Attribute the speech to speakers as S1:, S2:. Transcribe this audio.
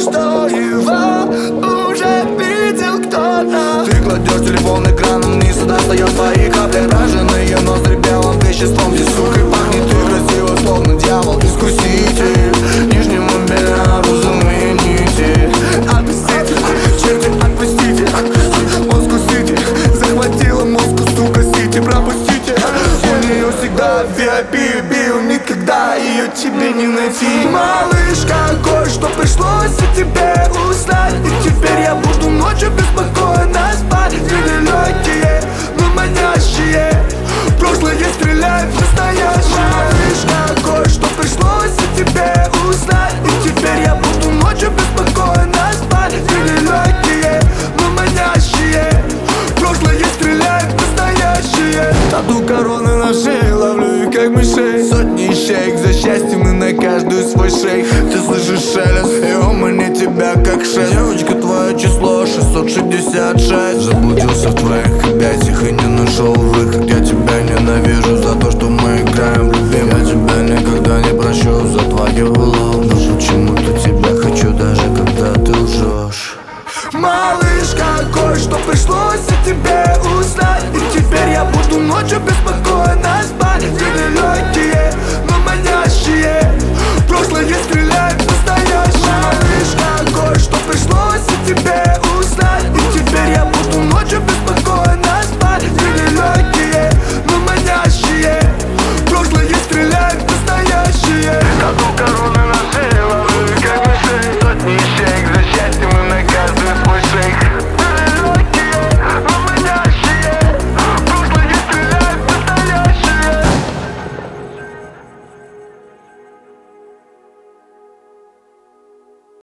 S1: что его уже видел кто-то. Ты кладешь телефон экраном вниз, и достаешь твои капли. Раженные ноздри белым веществом. Здесь, сука, пахнет ты красиво, словно дьявол-искуситель нижнего белья, розовые нити. Отпустите, черти, отпустите. Москву-сити захватила Москву, сука, сити. Пропустите, у нее всегда VIP бил, никогда ее тебе не найти. Малышка, кое-что пришлось и тебе узнать. И теперь я буду ночью беспокойно спать. Двери легкие, но манящие. Прошлое стреляет в настоящее. Малышка, кое-что пришлось и тебе узнать. И теперь я буду ночью беспокойно спать. Двери легкие, но манящие. Прошлое стреляет в настоящее. Тату короны на шее, ловлю их как мышей. Сотни ищеек за счастьем и на каждую свой шейх. Ты слышишь шелест, и умани тебя как 6. Девочка, твое число 666. Заблудился в